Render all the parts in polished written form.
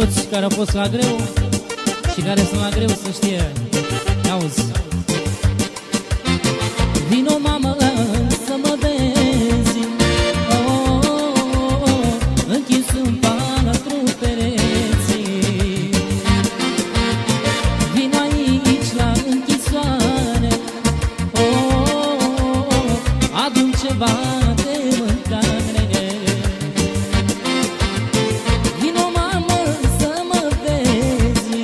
toți care au fost la greu și care sunt la greu să știe. Auzi. Vino, mamă, să mă vezi, închis în patru pereți. Vino aici la închisoare, adu-mi ceva de mâncare. Vino, mamă, să mă vezi,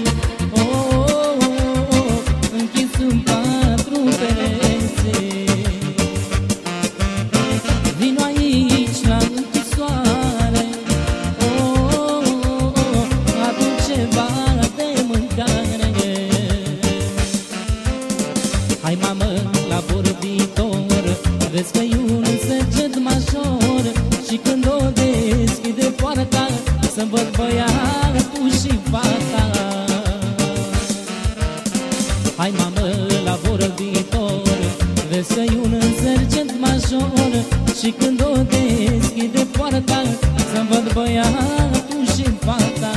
închis în patru pereți. Vino aici la închisoare, adu-mi ceva de mâncare. Hai, mamă, la vorbitor, vezi că e un sergent major, și când o deschide poarta, să-mi văd băiatul și fata. Hai, mamă, la vorbitor, vezi că e un sergent major, și când o deschide poarta, să-mi văd băiatul și fata.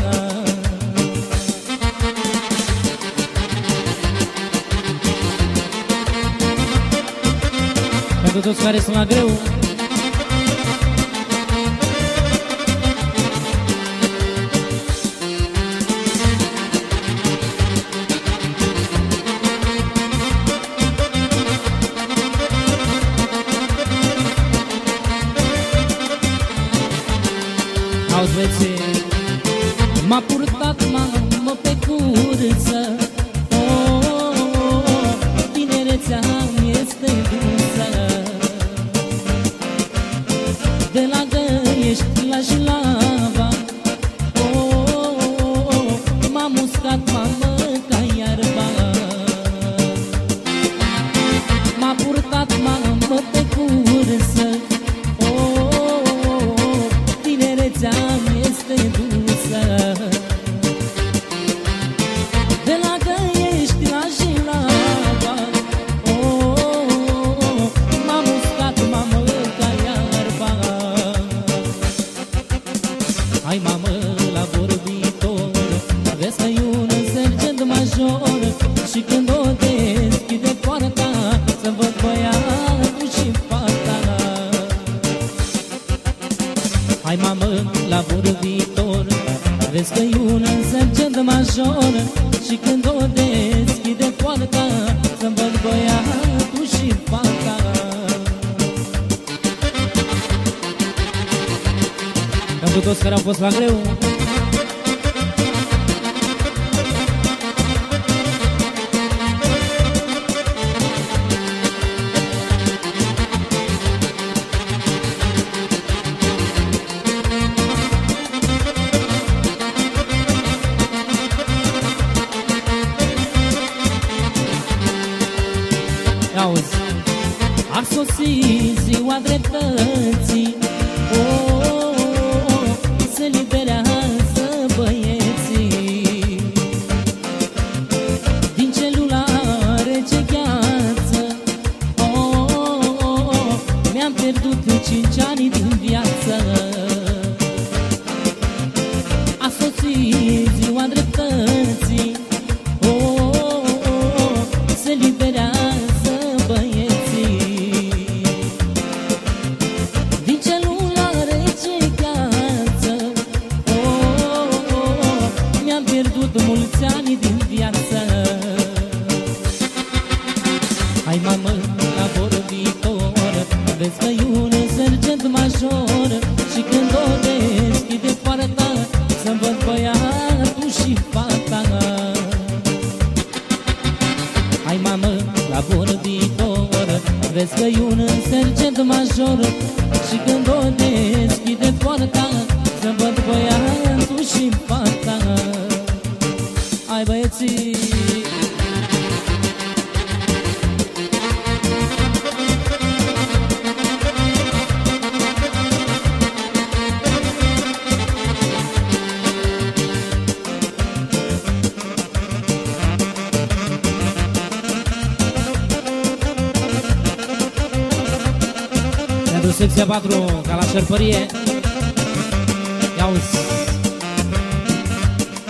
Pentru toți care sunt la greu, auzi, băieții, m-a purtat mamă pe curță, tinerețea-mi este dusă. De la Găiești la Jilava, m-a muscat, mamă, ca iarba. M-a purtat mamă pe cursă, tinerețea-mi este dusă. De la Găiești la Jilava, m-a muscat, mamă, ca iarba. Hai, mamă, la vorbitor, vezi că e un sergent major, și când o deschide poarta, să-mi văd băiatul și fata. Hai, mamă, la vorbitor, vezi că e un sergent major, și când o deschide poarta, să-mi văd băiatul și fata. Pentru toți care au fost la greu, auzi, a sosit ziua dreptății, se liberează băieții. Din celulare ce gheață, mi-am pierdut 5 ani din viață. A sosit ziua dreptății, se liberează băieții. Din celulare ce gheață, mi-am pierdut mulți ani din viață. Hai, mamă, la vorbitor, vezi că e un sergent major, și când o deschide poarta, să-mi văd băiatul și fata. Hai, mamă, la vorbitor, vezi că e un sergent major, și când o deschide poarta, să-mi văd băiatul și fata. Hai, băieții! Secția 4, ca la șerpărie. Ia uzi.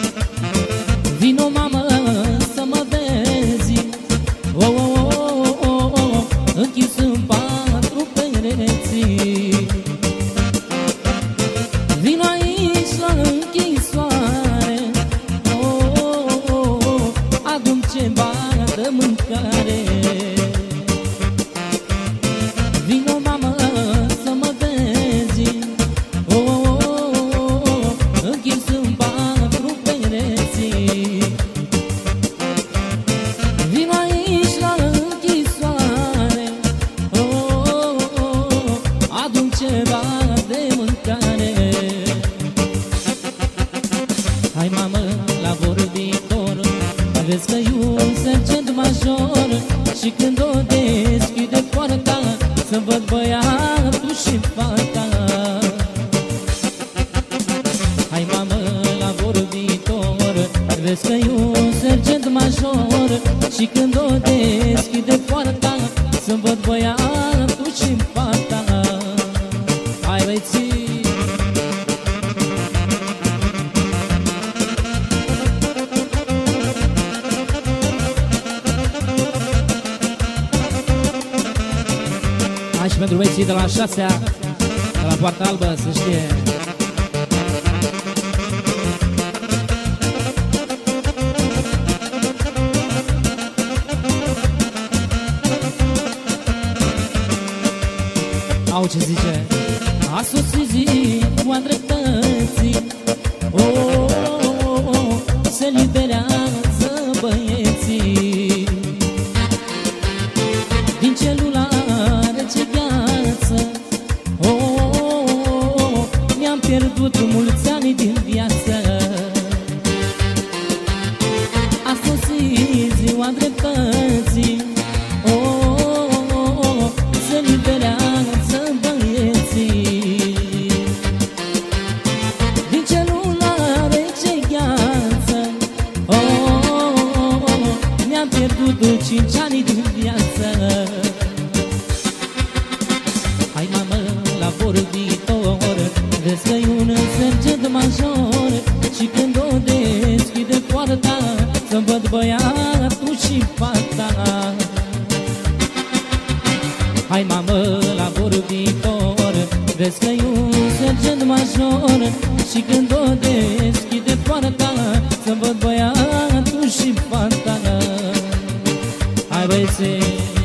și când o deschide poarta să văd băiatul și fata. Hai mamă la vorbitor, vezi că e un sergent major și când o deschide poarta să văd băiatul și fata. Hai băieții! Hai și pentru băieții de la 6-a, de la Poarta Albă, să știe. Au ce zice? A sosit ziua dreptății, se liberează băieții din celulare ce gheață. Mi-am pierdut mulți ani din viață. A sosit ziua dreptății, se liberează băieții din celulare ce gheață. Mi-am pierdut 5 ani din viață. Hai mamă la vorbitor, vezi că e un sergent major și când o deschide poarta să văd băiatul și fata. Hai mamă la vorbitor, vezi că e un sergent major și când o deschide poarta să văd băiatul și fata. Hai băieții!